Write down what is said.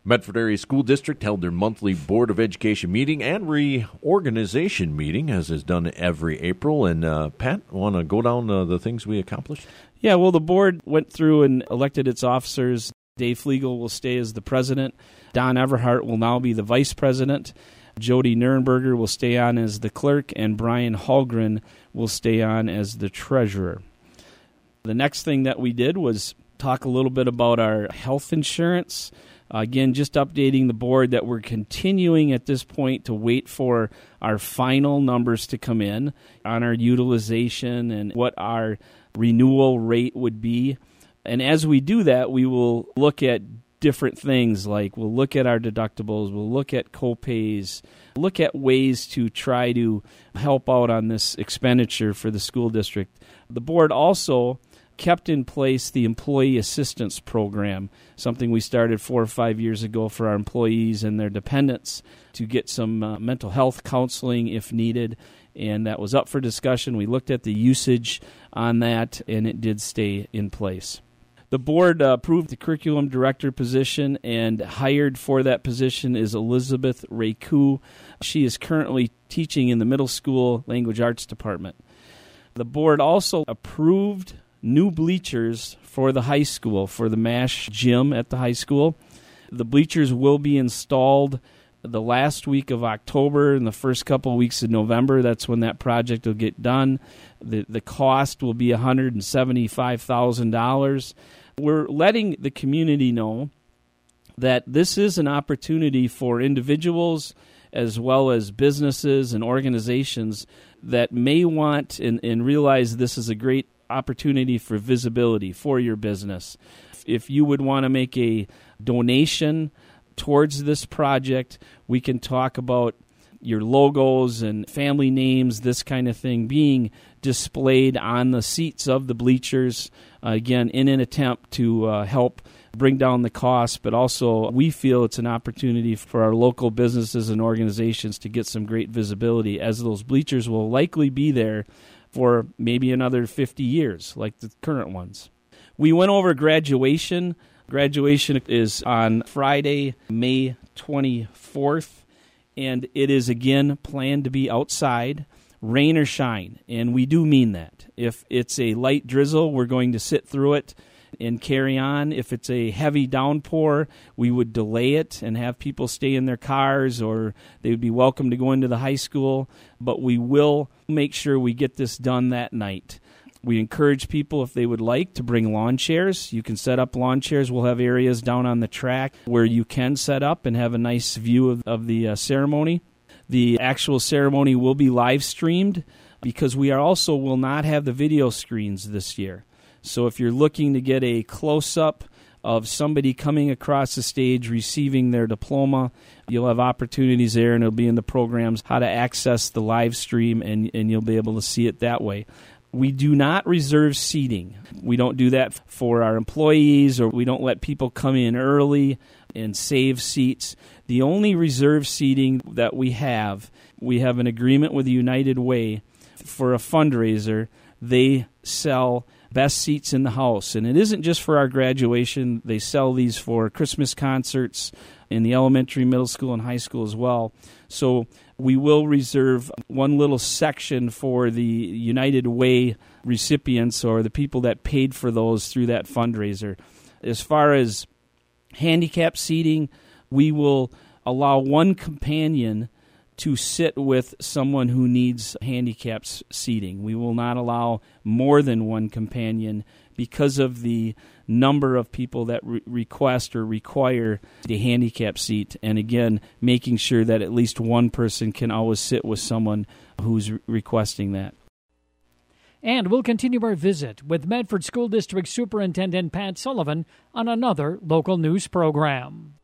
Medford Area School District held their monthly Board of Education meeting and reorganization meeting, as is done every April. And Pat, want to go down the things we accomplished? Yeah, well, the board went through and elected its officers. Dave Flegel will stay as the president. Don Everhart will now be the vice president. Jody Nurnberger will stay on as the clerk, and Brian Hallgren will stay on as the treasurer. The next thing that we did was talk a little bit about our health insurance. Again, just updating the board that we're continuing at this point to wait for our final numbers to come in on our utilization and what our renewal rate would be. And as we do that, we will look at different things, like we'll look at our deductibles, we'll look at co-pays, look at ways to try to help out on this expenditure for the school district. The board also kept in place the Employee Assistance Program, something we started 4 or 5 years ago for our employees and their dependents to get some mental health counseling if needed, and that was up for discussion. We looked at the usage on that, and it did stay in place. The board approved the curriculum director position, and hired for that position is Elizabeth Rayku. She is currently teaching in the middle school language arts department. The board also approved new bleachers for the high school, for the MASH gym at the high school. The bleachers will be installed the last week of October and the first couple of weeks of November. That's when that project will get done. The cost will be $175,000. We're letting the community know that this is an opportunity for individuals as well as businesses and organizations that may want and realize this is a great opportunity for visibility for your business. If you would want to make a donation towards this project, we can talk about your logos and family names, this kind of thing, being displayed on the seats of the bleachers, again, in an attempt to help bring down the cost, but also we feel it's an opportunity for our local businesses and organizations to get some great visibility, as those bleachers will likely be there for maybe another 50 years, like the current ones. We went over graduation. Graduation is on Friday, May 24th, and it is, again, planned to be outside, rain or shine, and we do mean that. If it's a light drizzle, we're going to sit through it and carry on. If it's a heavy downpour, we would delay it and have people stay in their cars, or they would be welcome to go into the high school, but we will make sure we get this done that night. We encourage people, if they would like, to bring lawn chairs. You can set up lawn chairs. We'll have areas down on the track where you can set up and have a nice view of the ceremony. The actual ceremony will be live streamed because we also will not have the video screens this year. So if you're looking to get a close-up of somebody coming across the stage receiving their diploma, you'll have opportunities there, and it'll be in the programs how to access the live stream, and you'll be able to see it that way. We do not reserve seating. We don't do that for our employees, or we don't let people come in early and save seats. The only reserved seating that we have an agreement with United Way for a fundraiser. They sell best seats in the house, and it isn't just for our graduation. They sell these for Christmas concerts in the elementary, middle school, and high school as well. So we will reserve one little section for the United Way recipients, or the people that paid for those through that fundraiser. As far as handicap seating, we will allow one companion to sit with someone who needs handicap seating. We will not allow more than one companion because of the number of people that request or require the handicap seat. And again, making sure that at least one person can always sit with someone who's requesting that. And we'll continue our visit with Medford School District Superintendent Pat Sullivan on another local news program.